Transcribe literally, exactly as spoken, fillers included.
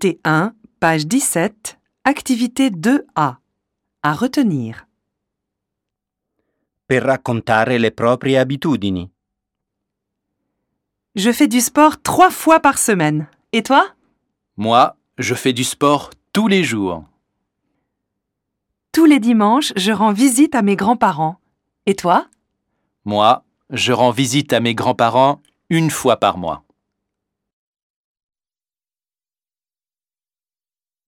Activité un, page dix-sept, activité deux A. À retenir. Per raccontare le proprie abitudini. Je fais du sport trois fois par semaine. Et toi? Moi, je fais du sport tous les jours. Tous les dimanches, je rends visite à mes grands-parents. Et toi? Moi, je rends visite à mes grands-parents une fois par mois.